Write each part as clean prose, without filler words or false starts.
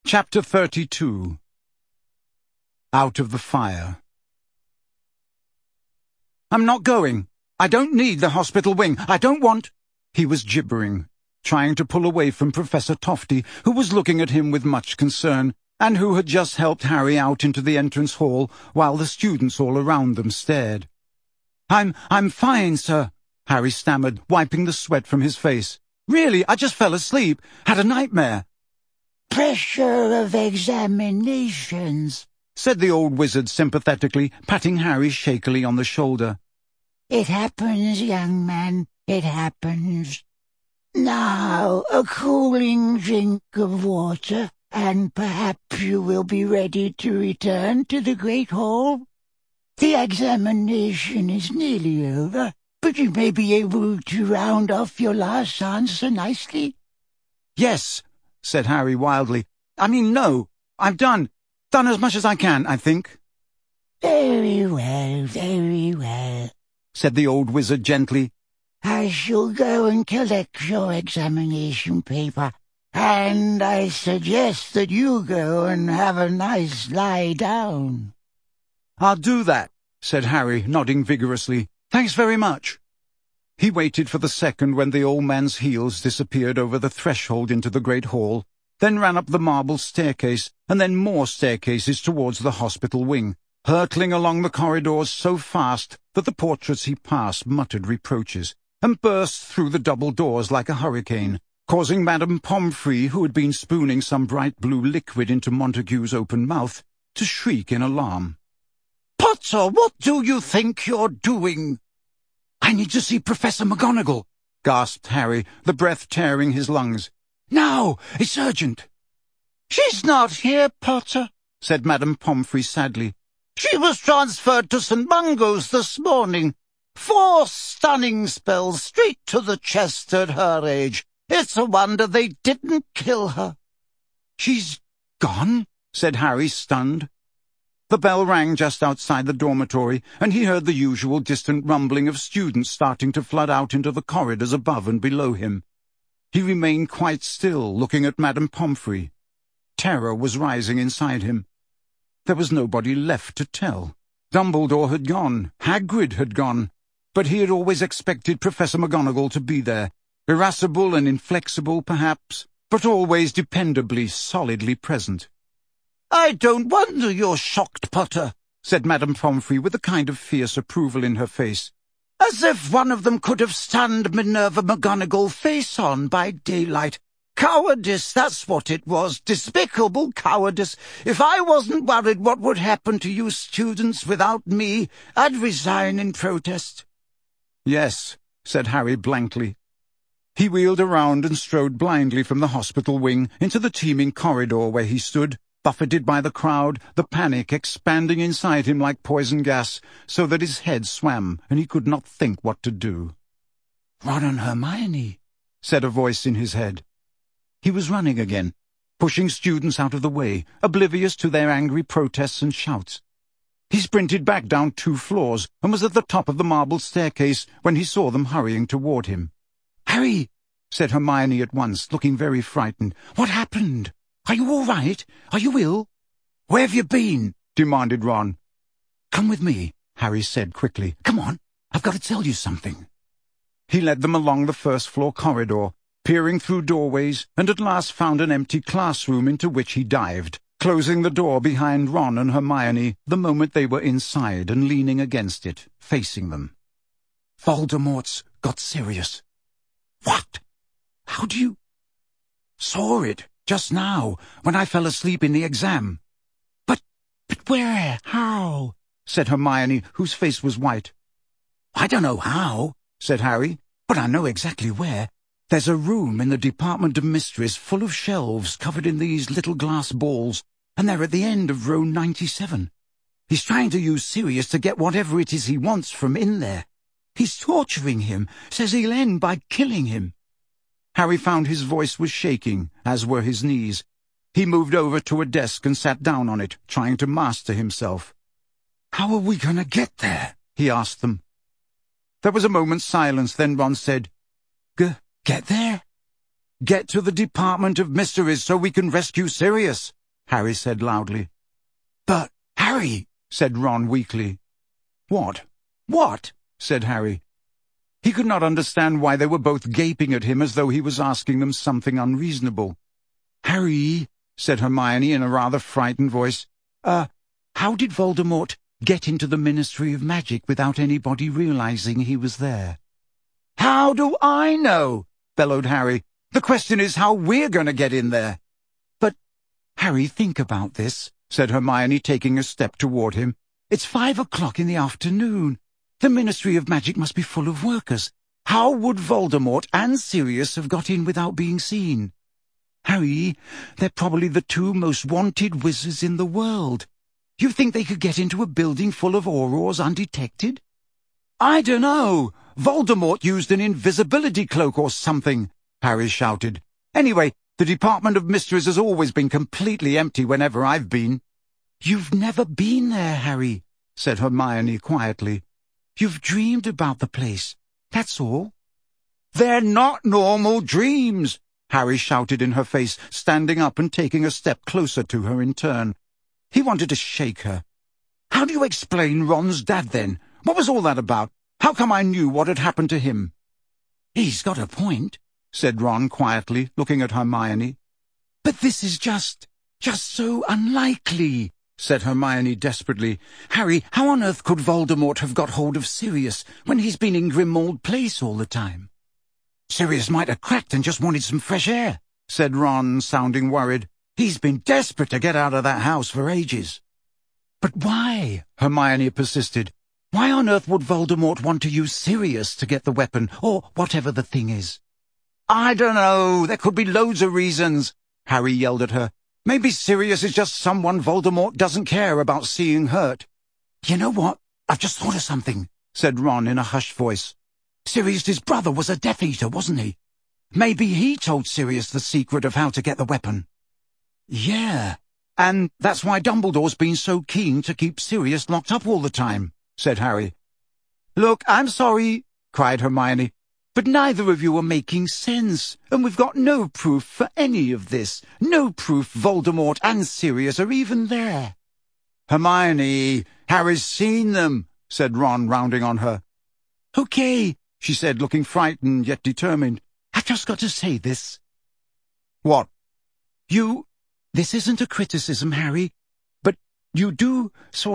Chapter 32. Out of the Fire. "I'm not going. I don't need the hospital wing. I don't want—" He was gibbering, trying to pull away from Professor Tofty, who was looking at him with much concern, and who had just helped Harry out into the entrance hall while the students all around them stared. I'm fine, sir," Harry stammered, wiping the sweat from his face. "Really, I just fell asleep. Had a nightmare." "Pressure of examinations," said the old wizard sympathetically, patting Harry shakily on the shoulder. "It happens, young man, it happens. Now, a cooling drink of water, and perhaps you will be ready to return to the Great Hall. The examination is nearly over, but you may be able to round off your last answer nicely." "Yes," said Harry wildly. No, I've done as much as I can, I think." Very well, said the old wizard gently. "I shall go and collect your examination paper, and I suggest that you go and have a nice lie down." "I'll do that," said Harry, nodding vigorously. "Thanks very much." He waited for the second when the old man's heels disappeared over the threshold into the great hall, then ran up the marble staircase, and then more staircases towards the hospital wing, hurtling along the corridors so fast that the portraits he passed muttered reproaches, and burst through the double doors like a hurricane, causing Madame Pomfrey, who had been spooning some bright blue liquid into Montague's open mouth, to shriek in alarm. "Potter, what do you think you're doing?" "I need to see Professor McGonagall," gasped Harry, the breath tearing his lungs. "Now! It's urgent!" "She's not here, Potter," said Madame Pomfrey sadly. "She was transferred to St. Mungo's this morning. 4 stunning spells straight to the chest at her age. It's a wonder they didn't kill her." "She's gone?" said Harry, stunned. The bell rang just outside the dormitory, and he heard the usual distant rumbling of students starting to flood out into the corridors above and below him. He remained quite still, looking at Madame Pomfrey. Terror was rising inside him. There was nobody left to tell. Dumbledore had gone, Hagrid had gone, but he had always expected Professor McGonagall to be there, irascible and inflexible, perhaps, but always dependably, solidly present. "I don't wonder you're shocked, Potter," said Madame Pomfrey with a kind of fierce approval in her face. "As if one of them could have stunned Minerva McGonagall face on by daylight. Cowardice, that's what it was, despicable cowardice. If I wasn't worried what would happen to you students without me, I'd resign in protest." "Yes," said Harry blankly. He wheeled around and strode blindly from the hospital wing into the teeming corridor where he stood, buffeted by the crowd, the panic expanding inside him like poison gas, so that his head swam and he could not think what to do. "Ron and Hermione," said a voice in his head. He was running again, pushing students out of the way, oblivious to their angry protests and shouts. He sprinted back down 2 floors and was at the top of the marble staircase when he saw them hurrying toward him. "Harry," said Hermione at once, looking very frightened. "What happened? Are you all right? Are you ill?" "Where have you been?" demanded Ron. "Come with me," Harry said quickly. "Come on, I've got to tell you something." He led them along the first-floor corridor, peering through doorways, and at last found an empty classroom into which he dived, closing the door behind Ron and Hermione the moment they were inside and leaning against it, facing them. "Voldemort's got Sirius." "What? How do you—" "Saw it. Just now, when I fell asleep in the exam." But where? How?" said Hermione, whose face was white. "I don't know how," said Harry, "but I know exactly where. There's a room in the Department of Mysteries full of shelves covered in these little glass balls, and they're at the end of row 97. He's trying to use Sirius to get whatever it is he wants from in there. He's torturing him, says he'll end by killing him." Harry found his voice was shaking, as were his knees. He moved over to a desk and sat down on it, trying to master himself. "How are we going to get there?" he asked them. There was a moment's silence, then Ron said, Get there? Get to the Department of Mysteries so we can rescue Sirius," Harry said loudly. "But, Harry," said Ron weakly. "What? What?" said Harry. He could not understand why they were both gaping at him as though he was asking them something unreasonable. "Harry," said Hermione in a rather frightened voice, how did Voldemort get into the Ministry of Magic without anybody realizing he was there?" "How do I know?" bellowed Harry. "The question is how we're going to get in there." "But, Harry, think about this," said Hermione, taking a step toward him. "It's 5 o'clock in the afternoon. The Ministry of Magic must be full of workers. How would Voldemort and Sirius have got in without being seen? Harry, they're probably the 2 most wanted wizards in the world. You think they could get into a building full of Aurors undetected?" "I dunno. Voldemort used an invisibility cloak or something," Harry shouted. "Anyway, the Department of Mysteries has always been completely empty whenever I've been." "You've never been there, Harry," said Hermione quietly. "You've dreamed about the place, that's all." "They're not normal dreams," Harry shouted in her face, standing up and taking a step closer to her in turn. He wanted to shake her. "How do you explain Ron's dad, then? What was all that about? How come I knew what had happened to him?" "He's got a point," said Ron quietly, looking at Hermione. "But this is just so unlikely," said Hermione desperately. "Harry, how on earth could Voldemort have got hold of Sirius when he's been in Grimmauld Place all the time?" "Sirius might have cracked and just wanted some fresh air," said Ron, sounding worried. "He's been desperate to get out of that house for ages." "But why?" Hermione persisted. "Why on earth would Voldemort want to use Sirius to get the weapon, or whatever the thing is?" "I dunno. There could be loads of reasons," Harry yelled at her. "Maybe Sirius is just someone Voldemort doesn't care about seeing hurt." "You know what? I've just thought of something," said Ron in a hushed voice. "Sirius's brother was a Death Eater, wasn't he? Maybe he told Sirius the secret of how to get the weapon." "Yeah, and that's why Dumbledore's been so keen to keep Sirius locked up all the time," said Harry. "Look, I'm sorry," cried Hermione, "but neither of you are making sense, and we've got no proof for any of this. No proof Voldemort and Sirius are even there." "Hermione, Harry's seen them," said Ron, rounding on her. "Okay," she said, looking frightened yet determined. "I've just got to say this." "What?" This isn't a criticism, Harry, but you do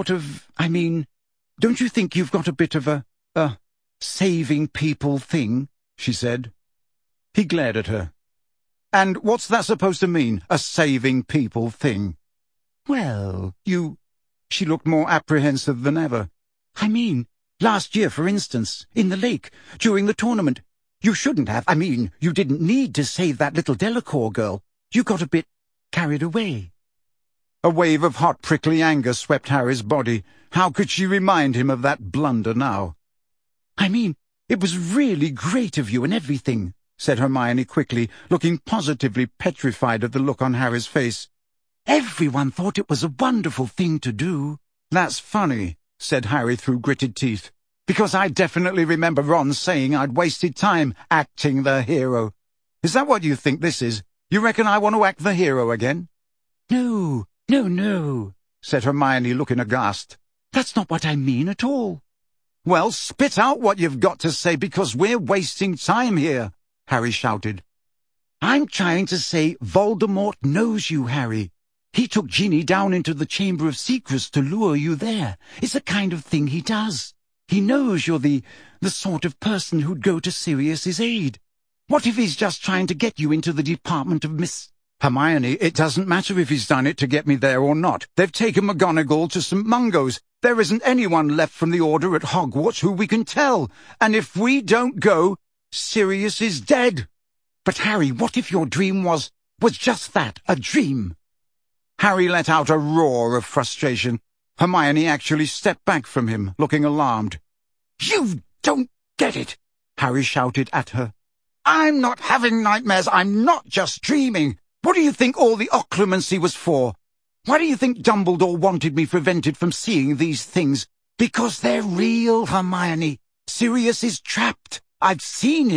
don't you think you've got a bit of a saving people thing?" she said. He glared at her. "And what's that supposed to mean, a saving people thing?" "Well, She looked more apprehensive than ever. Last year, for instance, in the lake, during the tournament. You shouldn't have. You didn't need to save that little Delacour girl. You got a bit carried away." A wave of hot, prickly anger swept Harry's body. How could she remind him of that blunder now? "It was really great of you and everything," said Hermione quickly, looking positively petrified at the look on Harry's face. "Everyone thought it was a wonderful thing to do." "That's funny," said Harry through gritted teeth, "because I definitely remember Ron saying I'd wasted time acting the hero. Is that what you think this is? You reckon I want to act the hero again?" No, said Hermione, looking aghast. "That's not what I mean at all." "Well, spit out what you've got to say, because we're wasting time here," Harry shouted. "I'm trying to say Voldemort knows you, Harry. He took Ginny down into the Chamber of Secrets to lure you there. It's the kind of thing he does. He knows you're the sort of person who'd go to Sirius's aid. What if he's just trying to get you into the Department of Hermione, it doesn't matter if he's done it to get me there or not. They've taken McGonagall to St. Mungo's. There isn't anyone left from the Order at Hogwarts who we can tell. And if we don't go, Sirius is dead." "But Harry, what if your dream was just that, a dream?" Harry let out a roar of frustration. Hermione actually stepped back from him, looking alarmed. "You don't get it," Harry shouted at her. "I'm not having nightmares. I'm not just dreaming. What do you think all the occlumency was for? Why do you think Dumbledore wanted me prevented from seeing these things? Because they're real, Hermione. Sirius is trapped. I've seen him.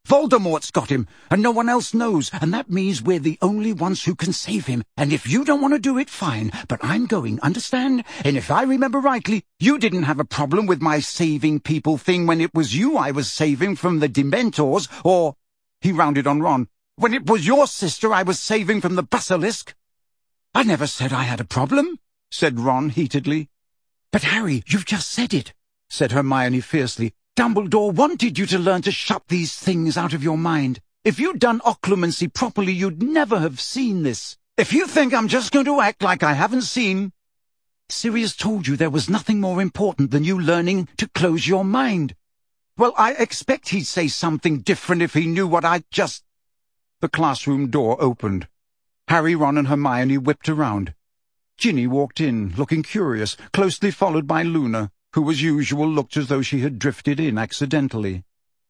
Voldemort's got him, and no one else knows, and that means we're the only ones who can save him. And if you don't want to do it, fine, but I'm going, understand? And if I remember rightly, you didn't have a problem with my saving people thing when it was you I was saving from the Dementors, or—" he rounded on Ron, "when it was your sister I was saving from the basilisk." "I never said I had a problem," said Ron heatedly. "But Harry, you've just said it," said Hermione fiercely. "Dumbledore wanted you to learn to shut these things out of your mind. If you'd done occlumency properly, you'd never have seen this. If you think I'm just going to act like I haven't seen—" "Sirius told you there was nothing more important than you learning to close your mind." "Well, I expect he'd say something different if he knew what I'd just—" The classroom door opened. Harry, Ron, and Hermione whipped around. Ginny walked in, looking curious, closely followed by Luna, who as usual looked as though she had drifted in accidentally.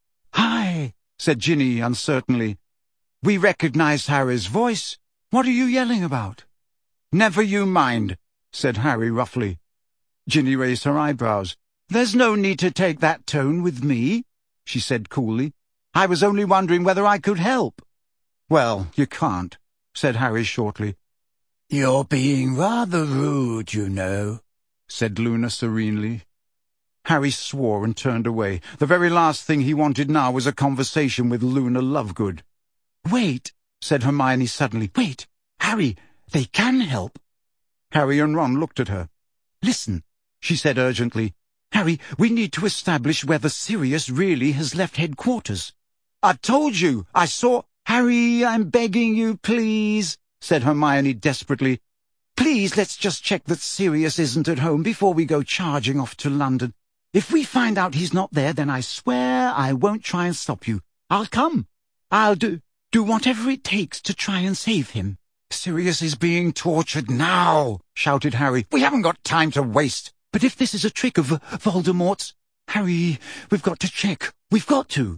"Hi," said Ginny uncertainly. "We recognized Harry's voice. What are you yelling about?" "Never you mind," said Harry roughly. Ginny raised her eyebrows. "There's no need to take that tone with me," she said coolly. "I was only wondering whether I could help." "Well, you can't," said Harry shortly. "You're being rather rude, you know," said Luna serenely. Harry swore and turned away. The very last thing he wanted now was a conversation with Luna Lovegood. "Wait," said Hermione suddenly. "Wait, Harry, they can help." Harry and Ron looked at her. "Listen," she said urgently. "Harry, we need to establish whether Sirius really has left headquarters." "I told you, I saw—" "Harry, I'm begging you, please," said Hermione desperately. "Please, let's just check that Sirius isn't at home before we go charging off to London. If we find out he's not there, then I swear I won't try and stop you. I'll come. I'll do whatever it takes to try and save him." "Sirius is being tortured now," shouted Harry. "We haven't got time to waste." "But if this is a trick of Voldemort's, Harry, we've got to check. We've got to."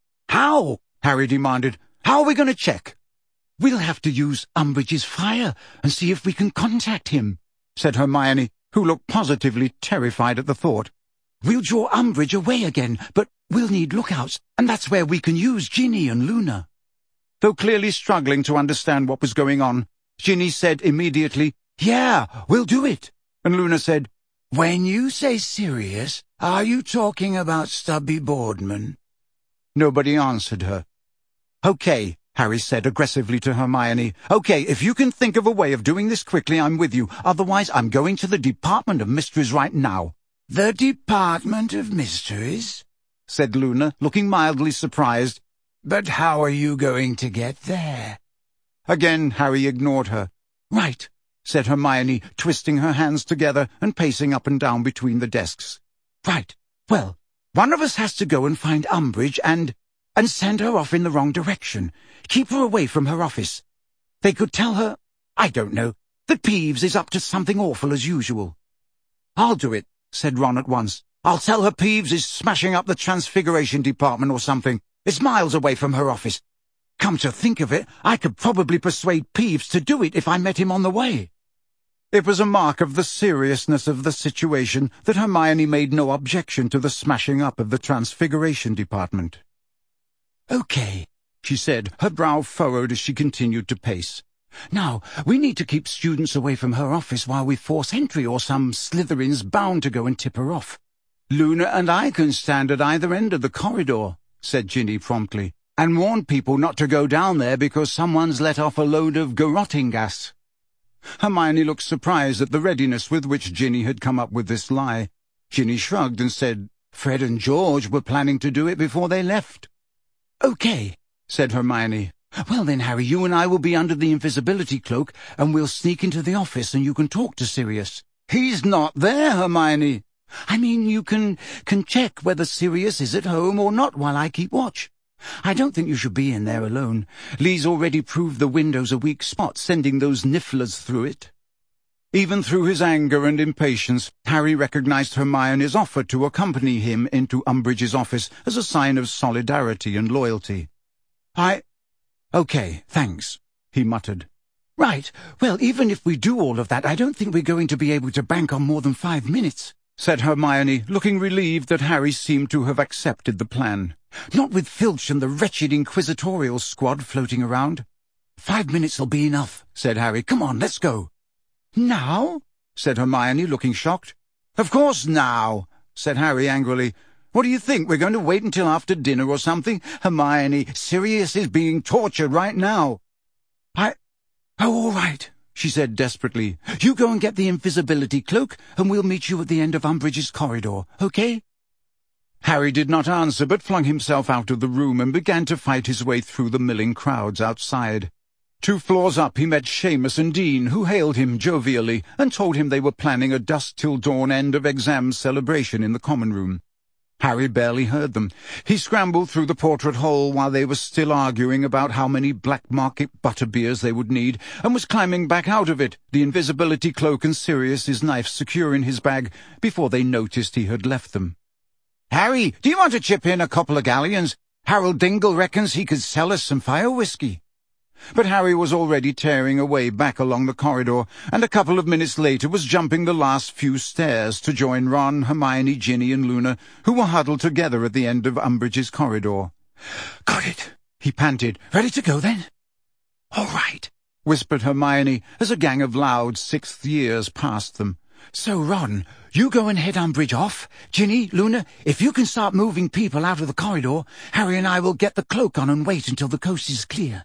"How?" Harry demanded. "How are we going to check?" "We'll have to use Umbridge's fire and see if we can contact him," said Hermione, who looked positively terrified at the thought. "We'll draw Umbridge away again, but we'll need lookouts, and that's where we can use Ginny and Luna." Though clearly struggling to understand what was going on, Ginny said immediately, "Yeah, we'll do it." And Luna said, "When you say Sirius, are you talking about Stubby Boardman?" Nobody answered her. "Okay," Harry said aggressively to Hermione. "Okay, if you can think of a way of doing this quickly, I'm with you. Otherwise, I'm going to the Department of Mysteries right now." "The Department of Mysteries?" said Luna, looking mildly surprised. "But how are you going to get there?" Again Harry ignored her. "Right," said Hermione, twisting her hands together and pacing up and down between the desks. "Right. Well, one of us has to go and find Umbridge and send her off in the wrong direction. Keep her away from her office. They could tell her, I don't know, that Peeves is up to something awful as usual." "I'll do it," said Ron at once. "I'll tell her Peeves is smashing up the Transfiguration Department or something. It's miles away from her office. Come to think of it, I could probably persuade Peeves to do it if I met him on the way." It was a mark of the seriousness of the situation that Hermione made no objection to the smashing up of the Transfiguration Department. "Okay," she said, her brow furrowed as she continued to pace. "Now, we need to keep students away from her office while we force entry, or some Slytherin's bound to go and tip her off." "Luna and I can stand at either end of the corridor," said Ginny promptly, "and warn people not to go down there because someone's let off a load of garroting gas." Hermione looked surprised at the readiness with which Ginny had come up with this lie. Ginny shrugged and said, "Fred and George were planning to do it before they left." "Okay," said Hermione. "Well then, Harry, you and I will be under the invisibility cloak, and we'll sneak into the office and you can talk to Sirius." "He's not there, Hermione." "I mean, you can check whether Sirius is at home or not while I keep watch. I don't think you should be in there alone. Lee's already proved the window's a weak spot, sending those nifflers through it." Even through his anger and impatience, Harry recognized Hermione's offer to accompany him into Umbridge's office as a sign of solidarity and loyalty. "Okay, thanks," he muttered. "Right, well, even if we do all of that, I don't think we're going to be able to bank on more than 5 minutes. said Hermione, looking relieved that Harry seemed to have accepted the plan. "Not with Filch and the wretched inquisitorial squad floating around." "5 minutes'll be enough," said Harry. "Come on, let's go." "Now?" said Hermione, looking shocked. "Of course now," said Harry angrily. "What do you think, we're going to wait until after dinner or something? Hermione, Sirius is being tortured right now." Oh, all right," she said desperately. "You go and get the invisibility cloak, and we'll meet you at the end of Umbridge's corridor, okay?" Harry did not answer, but flung himself out of the room and began to fight his way through the milling crowds outside. 2 floors up he met Seamus and Dean, who hailed him jovially and told him they were planning a dusk-till-dawn end-of-exams celebration in the common room. Harry barely heard them. He scrambled through the portrait hole while they were still arguing about how many black market butterbeers they would need, and was climbing back out of it, the invisibility cloak and Sirius's knife secure in his bag, before they noticed he had left them. "Harry, do you want to chip in a couple of galleons? Harold Dingle reckons he could sell us some fire whiskey." But Harry was already tearing away back along the corridor, and a couple of minutes later was jumping the last few stairs to join Ron, Hermione, Ginny, and Luna, who were huddled together at the end of Umbridge's corridor. "Got it," he panted. "Ready to go, then?" "All right," whispered Hermione, as a gang of loud sixth years passed them. "So, Ron, you go and head Umbridge off. Ginny, Luna, if you can start moving people out of the corridor, Harry and I will get the cloak on and wait until the coast is clear."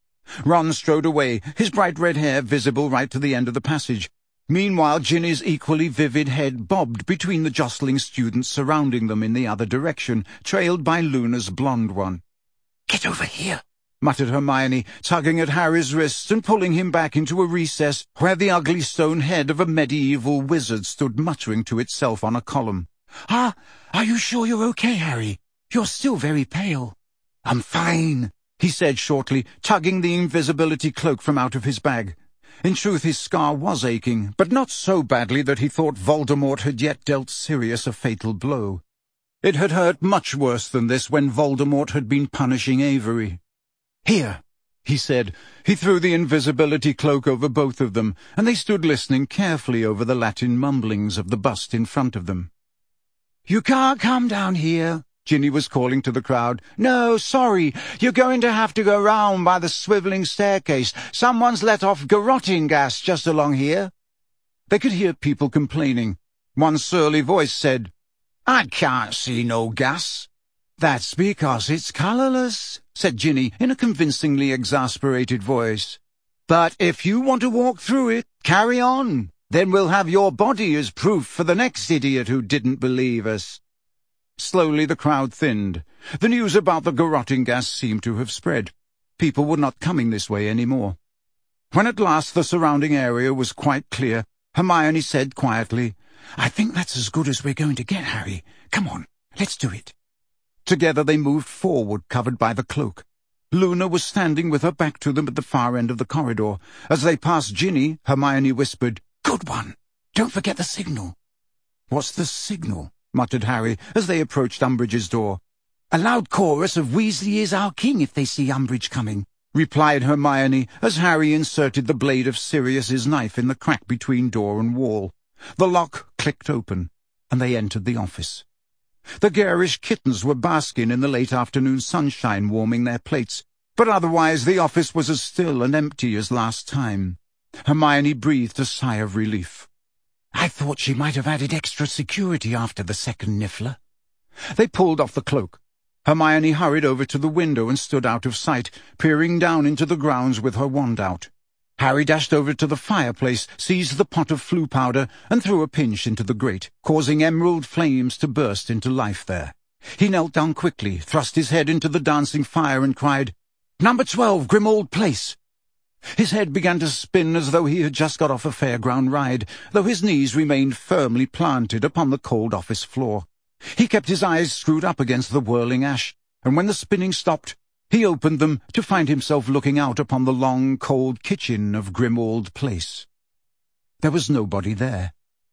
Ron strode away, his bright red hair visible right to the end of the passage. Meanwhile, Ginny's equally vivid head bobbed between the jostling students surrounding them in the other direction, trailed by Luna's blonde one. "Get over here," muttered Hermione, tugging at Harry's wrist and pulling him back into a recess where the ugly stone head of a medieval wizard stood muttering to itself on a column. Are you sure you're okay, Harry? You're still very pale." "I'm fine," he said shortly, tugging the invisibility cloak from out of his bag. In truth, his scar was aching, but not so badly that he thought Voldemort had yet dealt Sirius a fatal blow. It had hurt much worse than this when Voldemort had been punishing Avery. "Here," he said. He threw the invisibility cloak over both of them, and they stood listening carefully over the Latin mumblings of the bust in front of them. "You can't come down here," Ginny was calling to the crowd. "No, sorry, you're going to have to go round by the swivelling staircase. Someone's let off garroting gas just along here." They could hear people complaining. One surly voice said, "I can't see no gas." "That's because it's colourless," said Ginny in a convincingly exasperated voice. "But if you want to walk through it, carry on. Then we'll have your body as proof for the next idiot who didn't believe us." Slowly the crowd thinned. The news about the garroting gas seemed to have spread. People were not coming this way any more. When at last the surrounding area was quite clear, Hermione said quietly, "I think that's as good as we're going to get, Harry. Come on, let's do it." Together they moved forward, covered by the cloak. Luna was standing with her back to them at the far end of the corridor. As they passed Ginny, Hermione whispered, "Good one. Don't forget the signal." "What's the signal?" muttered Harry as they approached Umbridge's door. "A loud chorus of 'Weasley is our king' if they see Umbridge coming," replied Hermione as Harry inserted the blade of Sirius's knife in the crack between door and wall. The lock clicked open, and they entered the office. The garish kittens were basking in the late afternoon sunshine, warming their plates, but otherwise the office was as still and empty as last time. Hermione breathed a sigh of relief. "I thought she might have added extra security after the second Niffler." They pulled off the cloak. Hermione hurried over to the window and stood out of sight, peering down into the grounds with her wand out. Harry dashed over to the fireplace, seized the pot of Floo powder, and threw a pinch into the grate, causing emerald flames to burst into life there. He knelt down quickly, thrust his head into the dancing fire, and cried, "Number 12, Grimmauld Place!" His head began to spin as though he had just got off a fairground ride, though his knees remained firmly planted upon the cold office floor. He kept his eyes screwed up against the whirling ash, and when the spinning stopped, he opened them to find himself looking out upon the long, cold kitchen of Grimmauld Place. There was nobody there.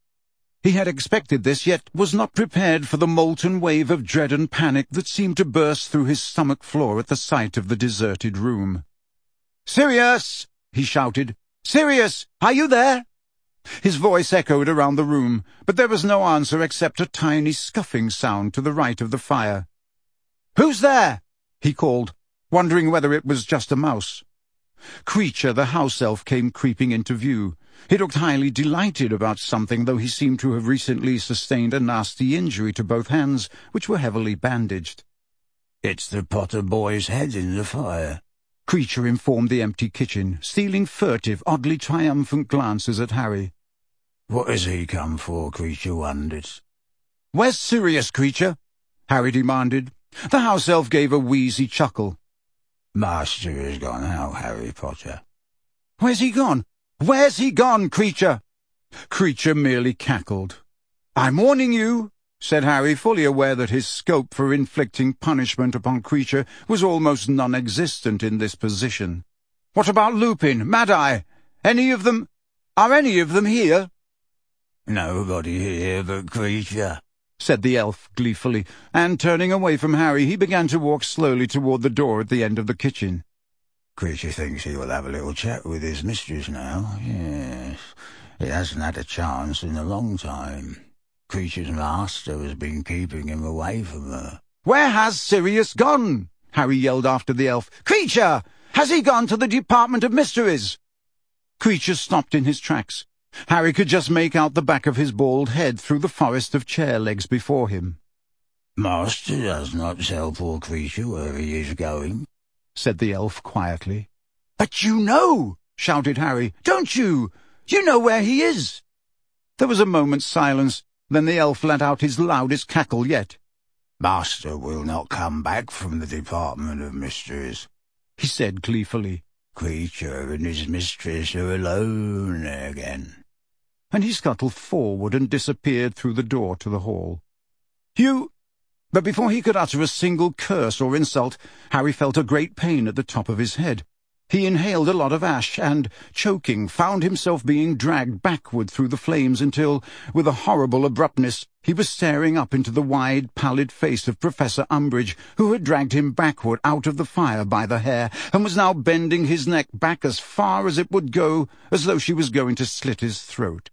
He had expected this, yet was not prepared for the molten wave of dread and panic that seemed to burst through his stomach floor at the sight of the deserted room. "Sirius!" he shouted. "Sirius, are you there?" His voice echoed around the room, but there was no answer except a tiny scuffing sound to the right of the fire. "Who's there?" he called, wondering whether it was just a mouse. Kreacher, the house elf, came creeping into view. He looked highly delighted about something, though he seemed to have recently sustained a nasty injury to both hands, which were heavily bandaged. "It's the Potter boy's head in the fire," Kreacher informed the empty kitchen, stealing furtive, oddly triumphant glances at Harry. "What has he come for?" Kreacher wondered. "Where's Sirius, Kreacher?" Harry demanded. The house elf gave a wheezy chuckle. "Master has gone out, Harry Potter." "Where's he gone? Where's he gone, Kreacher?" Kreacher merely cackled. "I'm warning you," said Harry, fully aware that his scope for inflicting punishment upon Kreacher was almost non-existent in this position. "What about Lupin, Mad-Eye? Any of them? Are any of them here?" "Nobody here but Kreacher," said the elf gleefully, and turning away from Harry, he began to walk slowly toward the door at the end of the kitchen. "Kreacher thinks he will have a little chat with his mistress now. Yes, he hasn't had a chance in a long time. Kreacher's master has been keeping him away from her." "Where has Sirius gone?" Harry yelled after the elf. "Kreacher! Has he gone to the Department of Mysteries?" Kreacher stopped in his tracks. Harry could just make out the back of his bald head through the forest of chair legs before him. "Master does not tell poor Kreacher where he is going," said the elf quietly. "But you know!" shouted Harry. "Don't you? You know where he is!" There was a moment's silence. Then the elf let out his loudest cackle yet. "Master will not come back from the Department of Mysteries," he said gleefully. "Kreacher and his mistress are alone again." And he scuttled forward and disappeared through the door to the hall. "You—" But before he could utter a single curse or insult, Harry felt a great pain at the top of his head. He inhaled a lot of ash and, choking, found himself being dragged backward through the flames until, with a horrible abruptness, he was staring up into the wide, pallid face of Professor Umbridge, who had dragged him backward out of the fire by the hair, and was now bending his neck back as far as it would go, as though she was going to slit his throat.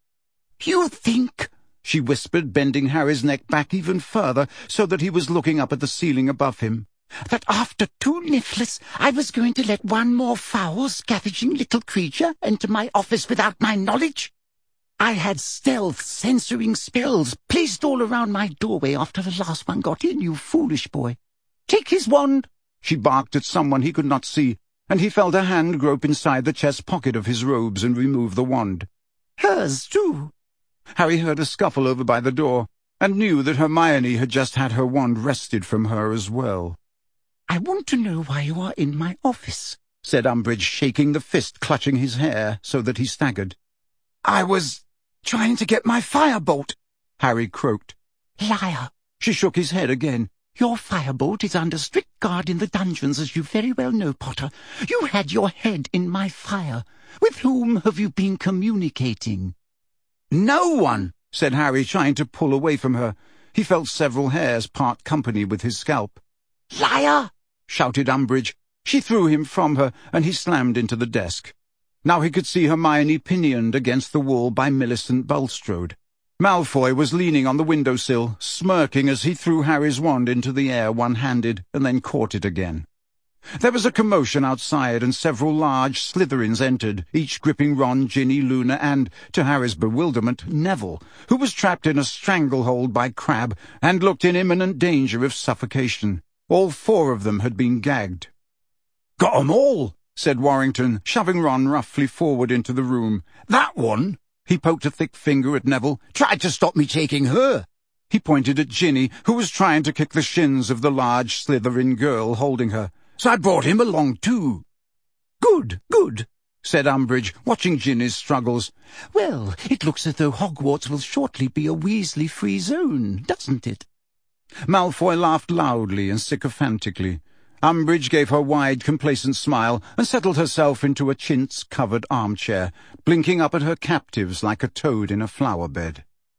"You think," she whispered, bending Harry's neck back even further, so that he was looking up at the ceiling above him, "that after 2 Nifflers I was going to let one more foul, scavenging little creature enter my office without my knowledge? I had stealth censoring spells placed all around my doorway after the last one got in, you foolish boy. Take his wand!" She barked at someone he could not see, and he felt a hand grope inside the chest pocket of his robes and remove the wand. "Hers, too." Harry heard a scuffle over by the door, and knew that Hermione had just had her wand wrested from her as well. "I want to know why you are in my office," said Umbridge, shaking the fist clutching his hair so that he staggered. "I was trying to get my firebolt," Harry croaked. "Liar!" She shook his head again. "Your firebolt is under strict guard in the dungeons, as you very well know, Potter. You had your head in my fire. With whom have you been communicating?" "No one," said Harry, trying to pull away from her. He felt several hairs part company with his scalp. "Liar!" shouted Umbridge. She threw him from her, and he slammed into the desk. Now he could see Hermione pinioned against the wall by Millicent Bulstrode. Malfoy was leaning on the windowsill, smirking as he threw Harry's wand into the air one-handed, and then caught it again. There was a commotion outside, and several large Slytherins entered, each gripping Ron, Ginny, Luna, and, to Harry's bewilderment, Neville, who was trapped in a stranglehold by Crabbe and looked in imminent danger of suffocation. All 4 of them had been gagged. "Got 'em all," said Warrington, shoving Ron roughly forward into the room. "That one," he poked a thick finger at Neville, "tried to stop me taking her." He pointed at Ginny, who was trying to kick the shins of the large Slytherin girl holding her. "So I brought him along too." "Good, good," said Umbridge, watching Ginny's struggles. "Well, it looks as though Hogwarts will shortly be a Weasley-free zone, doesn't it?" Malfoy laughed loudly and sycophantically. Umbridge gave her wide, complacent smile and settled herself into a chintz-covered armchair, blinking up at her captives like a toad in a flower-bed.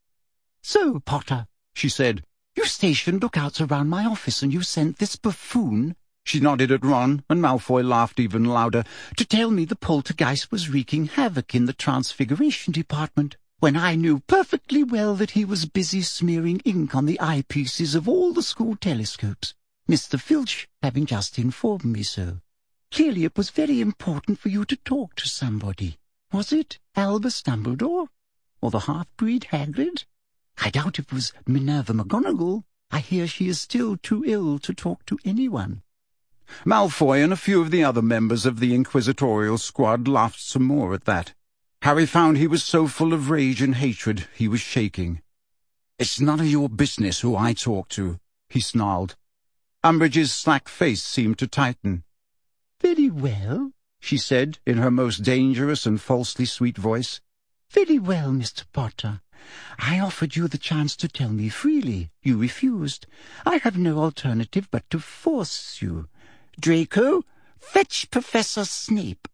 "So, Potter," she said, "you stationed lookouts around my office and you sent this buffoon, She nodded at Ron, and Malfoy laughed even louder. "To tell me the poltergeist was wreaking havoc in the Transfiguration department, when I knew perfectly well that he was busy smearing ink on the eyepieces of all the school telescopes, Mr. Filch having just informed me so. Clearly it was very important for you to talk to somebody. Was it Albus Dumbledore? Or the half-breed Hagrid? I doubt it was Minerva McGonagall. I hear she is still too ill to talk to anyone." Malfoy and a few of the other members of the inquisitorial squad laughed some more at that. Harry found he was so full of rage and hatred he was shaking. "It's none of your business who I talk to," he snarled. Umbridge's slack face seemed to tighten. "Very well," she said in her most dangerous and falsely sweet voice. "Very well, Mr. Potter. I offered you the chance to tell me freely. You refused. I have no alternative but to force you. Draco, fetch Professor Snape."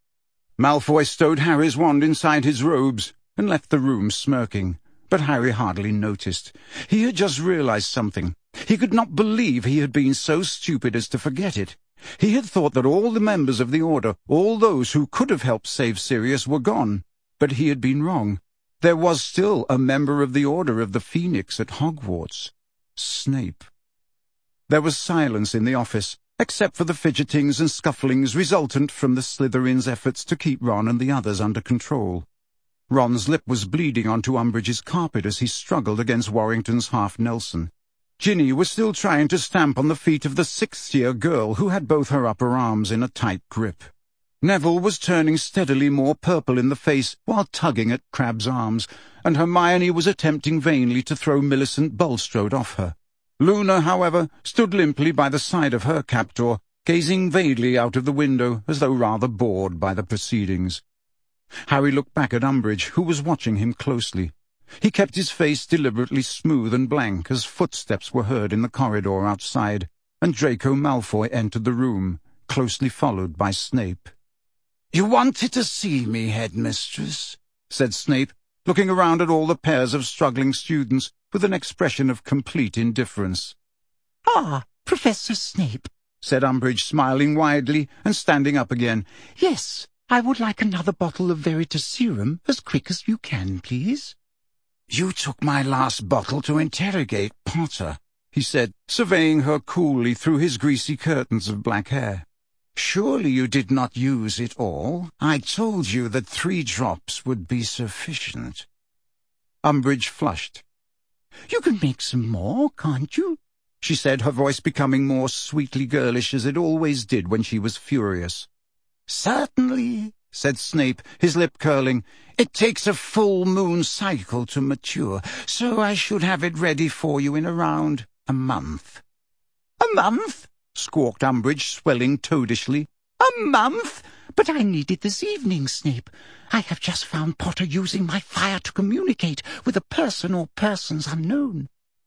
Malfoy stowed Harry's wand inside his robes and left the room smirking, but Harry hardly noticed. He had just realized something. He could not believe he had been so stupid as to forget it. He had thought that all the members of the Order, all those who could have helped save Sirius, were gone, but he had been wrong. There was still a member of the Order of the Phoenix at Hogwarts. Snape. There was silence in the office, except for the fidgetings and scufflings resultant from the Slytherins' efforts to keep Ron and the others under control. Ron's lip was bleeding onto Umbridge's carpet as he struggled against Warrington's half-Nelson. Ginny was still trying to stamp on the feet of the sixth-year girl who had both her upper arms in a tight grip. Neville was turning steadily more purple in the face while tugging at Crabbe's arms, and Hermione was attempting vainly to throw Millicent Bulstrode off her. Luna, however, stood limply by the side of her captor, gazing vaguely out of the window as though rather bored by the proceedings. Harry looked back at Umbridge, who was watching him closely. He kept his face deliberately smooth and blank as footsteps were heard in the corridor outside, and Draco Malfoy entered the room, closely followed by Snape. "You wanted to see me, Headmistress?" said Snape, looking around at all the pairs of struggling students with an expression of complete indifference. "Ah, Professor Snape," said Umbridge, smiling widely and standing up again. "Yes, I would like another bottle of Veritaserum as quick as you can, please." "You took my last bottle to interrogate Potter," he said, surveying her coolly through his greasy curtains of black hair. "Surely you did not use it all? I told you that 3 drops would be sufficient." Umbridge flushed. "You can make some more, can't you?" she said, her voice becoming more sweetly girlish as it always did when she was furious. "Certainly," said Snape, his lip curling. "It takes a full moon cycle to mature, so I should have it ready for you in around a month." "A month?" squawked Umbridge, swelling toadishly. "A month? But I need it this evening, Snape. I have just found Potter using my fire to communicate with a person or persons unknown."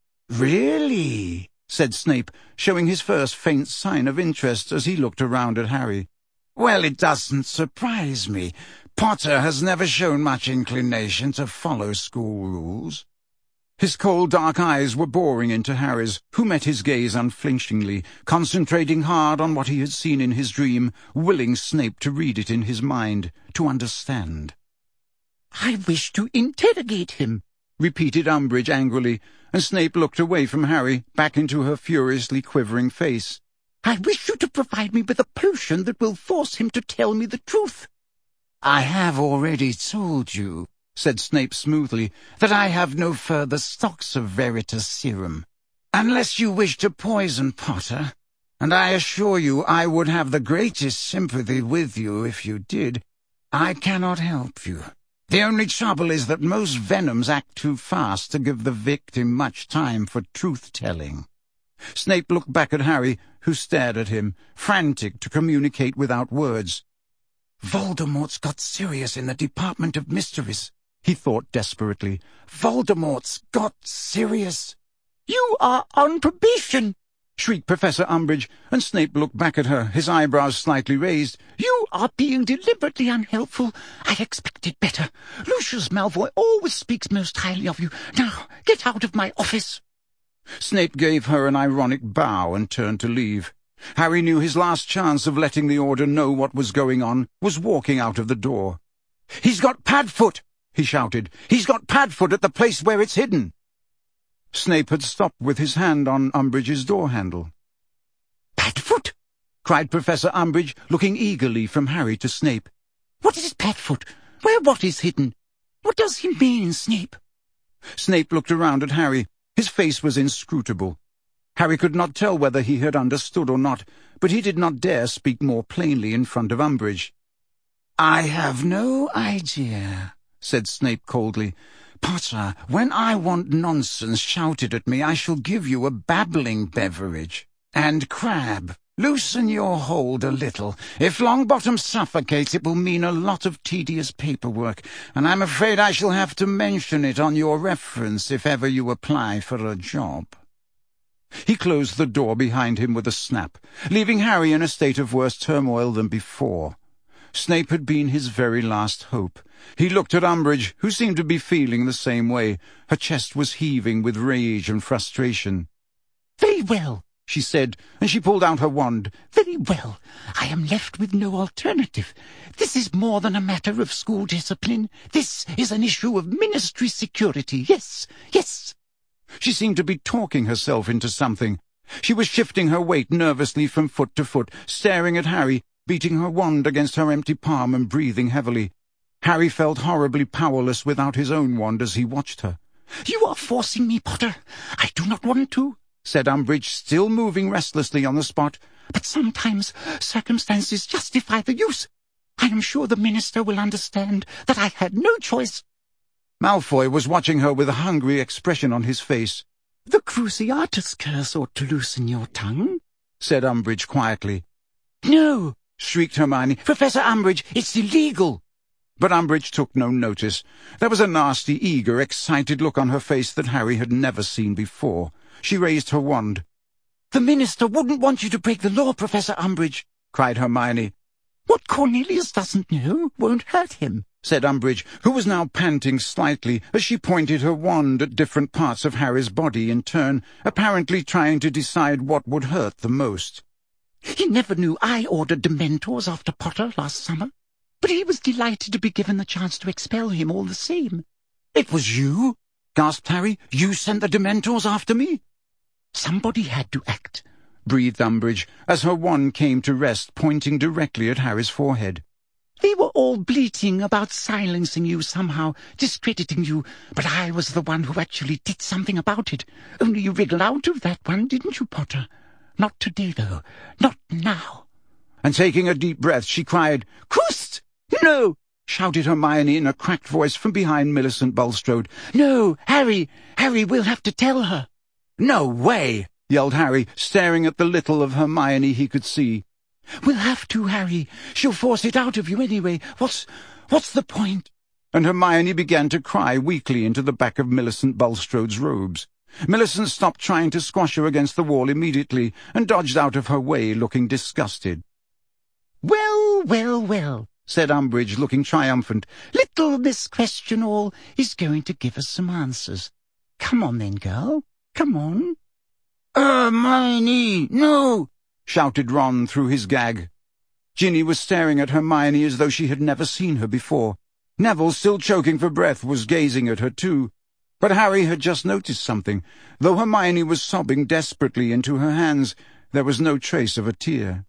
"Really?" said Snape, showing his first faint sign of interest as he looked around at Harry. "Well, it doesn't surprise me. Potter has never shown much inclination to follow school rules." His cold dark eyes were boring into Harry's, who met his gaze unflinchingly, concentrating hard on what he had seen in his dream, willing Snape to read it in his mind, to understand. "I wish to interrogate him," repeated Umbridge angrily, and Snape looked away from Harry, back into her furiously quivering face. "I wish you to provide me with a potion that will force him to tell me the truth." "I have already told you," said Snape smoothly, "that I have no further stocks of Veritaserum. Unless you wish to poison Potter, and I assure you I would have the greatest sympathy with you if you did, I cannot help you. The only trouble is that most venoms act too fast to give the victim much time for truth-telling." Snape looked back at Harry, who stared at him, frantic to communicate without words. "Voldemort's got Sirius in the Department of Mysteries," he thought desperately. "Voldemort's got Sirius." "You are on probation!" shrieked Professor Umbridge, and Snape looked back at her, his eyebrows slightly raised. "You are being deliberately unhelpful. I expected better. Lucius Malfoy always speaks most highly of you. Now, get out of my office." Snape gave her an ironic bow and turned to leave. Harry knew his last chance of letting the Order know what was going on was walking out of the door. "He's got Padfoot!" he shouted. "He's got Padfoot at the place where it's hidden!" Snape had stopped with his hand on Umbridge's door handle. "Padfoot?" cried Professor Umbridge, looking eagerly from Harry to Snape. "What is Padfoot? Where what is hidden? What does he mean, Snape?" Snape looked around at Harry. His face was inscrutable. Harry could not tell whether he had understood or not, but he did not dare speak more plainly in front of Umbridge. "I have no idea," said Snape coldly. "Potter, when I want nonsense shouted at me, I shall give you a babbling beverage. And Crabbe, loosen your hold a little. If Longbottom suffocates, it will mean a lot of tedious paperwork, and I'm afraid I shall have to mention it on your reference if ever you apply for a job." He closed the door behind him with a snap, leaving Harry in a state of worse turmoil than before. Snape had been his very last hope. He looked at Umbridge, who seemed to be feeling the same way. Her chest was heaving with rage and frustration. "Very well," she said, and she pulled out her wand. "Very well. I am left with no alternative. This is more than a matter of school discipline. This is an issue of ministry security. Yes, yes." She seemed to be talking herself into something. She was shifting her weight nervously from foot to foot, staring at Harry, beating her wand against her empty palm and breathing heavily. Harry felt horribly powerless without his own wand as he watched her. "You are forcing me, Potter. I do not want to," said Umbridge, still moving restlessly on the spot. "But sometimes circumstances justify the use. I am sure the minister will understand that I had no choice." Malfoy was watching her with a hungry expression on his face. "The Cruciatus curse ought to loosen your tongue," said Umbridge quietly. "No!" shrieked Hermione. "Professor Umbridge, it's illegal!" But Umbridge took no notice. There was a nasty, eager, excited look on her face that Harry had never seen before. She raised her wand. "The minister wouldn't want you to break the law, Professor Umbridge," cried Hermione. "What Cornelius doesn't know won't hurt him," said Umbridge, who was now panting slightly as she pointed her wand at different parts of Harry's body in turn, apparently trying to decide what would hurt the most. "He never knew I ordered Dementors after Potter last summer, but he was delighted to be given the chance to expel him all the same." "It was you?" gasped Harry. "You sent the Dementors after me?" "Somebody had to act," breathed Umbridge, as her wand came to rest, pointing directly at Harry's forehead. "They were all bleating about silencing you somehow, discrediting you, but I was the one who actually did something about it. Only you wriggled out of that one, didn't you, Potter? Not today, though. Not now." And taking a deep breath, she cried, "Kust! No!" shouted Hermione in a cracked voice from behind Millicent Bulstrode. "No, Harry! Harry, we'll have to tell her." "No way!" yelled Harry, staring at the little of Hermione he could see. "We'll have to, Harry. She'll force it out of you anyway. What's the point?" And Hermione began to cry weakly into the back of Millicent Bulstrode's robes. Millicent stopped trying to squash her against the wall immediately and dodged out of her way, looking disgusted. "Well, well, well," said Umbridge, looking triumphant. "Little Miss Question-All is going to give us some answers. Come on then, girl. Come on." "Hermione, no!" shouted Ron through his gag. Ginny was staring at Hermione as though she had never seen her before. Neville, still choking for breath, was gazing at her too. But Harry had just noticed something. Though Hermione was sobbing desperately into her hands, there was no trace of a tear.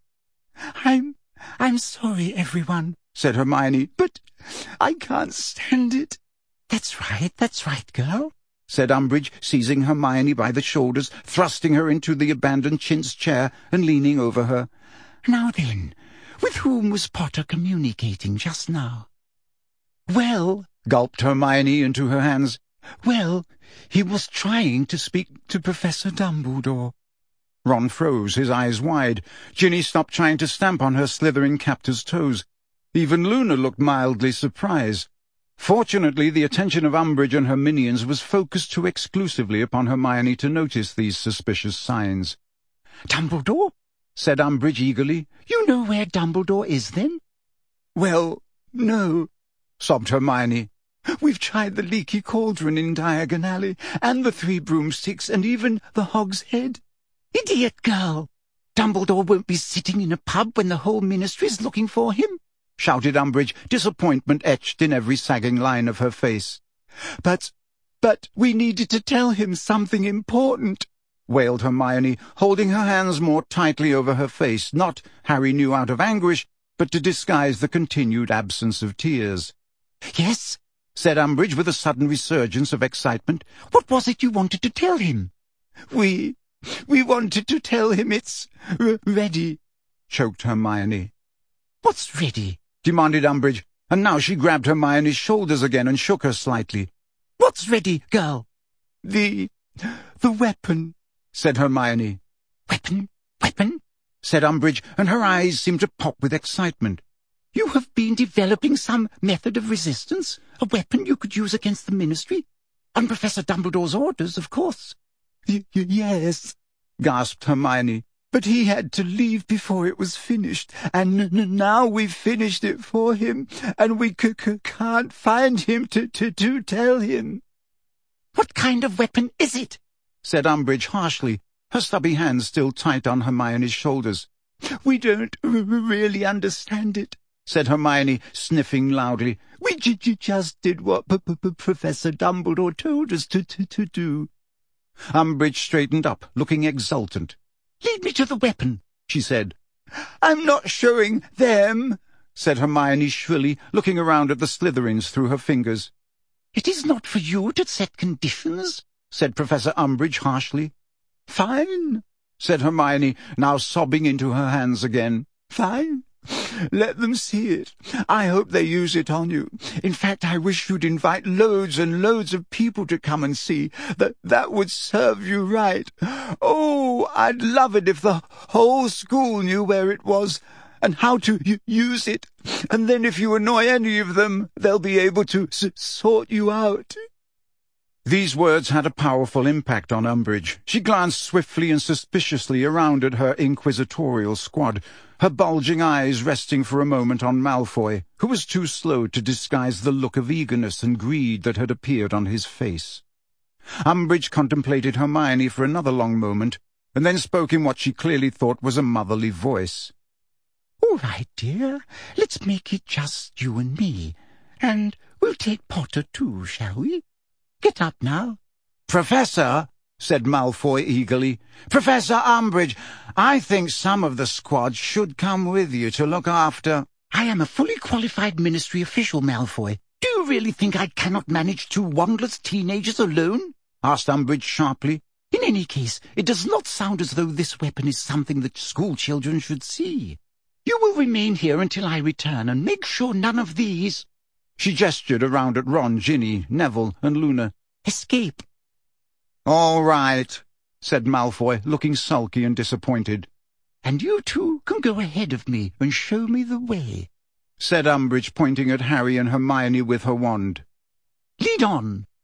I'm sorry, everyone," said Hermione, "but I can't stand it." That's right, girl," said Umbridge, seizing Hermione by the shoulders, thrusting her into the abandoned chintz chair and leaning over her. "Now then, with whom was Potter communicating just now?" "Well," gulped Hermione into her hands, "well, he was trying to speak to Professor Dumbledore." Ron froze, his eyes wide. Ginny stopped trying to stamp on her slithering captor's toes. Even Luna looked mildly surprised. Fortunately, the attention of Umbridge and her minions was focused too exclusively upon Hermione to notice these suspicious signs. "Dumbledore?" said Umbridge eagerly. "You know where Dumbledore is, then?" "Well, no," sobbed Hermione. "We've tried the Leaky Cauldron in Diagon Alley, and the Three Broomsticks, and even the Hog's Head." "Idiot girl!" Dumbledore won't be sitting in a pub when the whole ministry's looking for him," shouted Umbridge, disappointment etched in every sagging line of her face. But we needed to tell him something important," wailed Hermione, holding her hands more tightly over her face, not, Harry knew, out of anguish, but to disguise the continued absence of tears. "Yes," said Umbridge with a sudden resurgence of excitement. "What was it you wanted to tell him?" We wanted to tell him it's ready," choked Hermione. "What's ready?" demanded Umbridge, and now she grabbed Hermione's shoulders again and shook her slightly. "What's ready, girl?" The weapon," said Hermione. "Weapon? Weapon?" said Umbridge, and her eyes seemed to pop with excitement. "You have been developing some method of resistance? A weapon you could use against the Ministry? On Professor Dumbledore's orders, of course." Yes," gasped Hermione, "but he had to leave before it was finished, and now we've finished it for him, and we can't find him to tell him." "What kind of weapon is it?" said Umbridge harshly, her stubby hands still tight on Hermione's shoulders. "We don't really understand it," said Hermione, sniffing loudly. "We just did what Professor Dumbledore told us to do." Umbridge straightened up, looking exultant. "Lead me to the weapon," she said. "I'm not showing them," said Hermione shrilly, looking around at the Slytherins through her fingers. "It is not for you to set conditions," said Professor Umbridge harshly. "Fine," said Hermione, now sobbing into her hands again. "Fine. Let them see it. I hope they use it on you. In fact, I wish you'd invite loads and loads of people to come and see. That would serve you right. Oh, I'd love it if the whole school knew where it was and how to use it. And then if you annoy any of them, they'll be able to sort you out." These words had a powerful impact on Umbridge. She glanced swiftly and suspiciously around at her inquisitorial squad, her bulging eyes resting for a moment on Malfoy, who was too slow to disguise the look of eagerness and greed that had appeared on his face. Umbridge contemplated Hermione for another long moment, and then spoke in what she clearly thought was a motherly voice. "All right, dear, let's make it just you and me, and we'll take Potter too, shall we? Get up now." "Professor," said Malfoy eagerly, "Professor Umbridge, I think some of the squad should come with you to look after—" "I am a fully qualified Ministry official, Malfoy. Do you really think I cannot manage 2 wandless teenagers alone?" asked Umbridge sharply. "In any case, it does not sound as though this weapon is something that school children should see. You will remain here until I return, and make sure none of these—" She gestured around at Ron, Ginny, Neville, and Luna. "Escape." "All right," said Malfoy, looking sulky and disappointed. "And you two can go ahead of me and show me the way," said Umbridge, pointing at Harry and Hermione with her wand. "Lead on."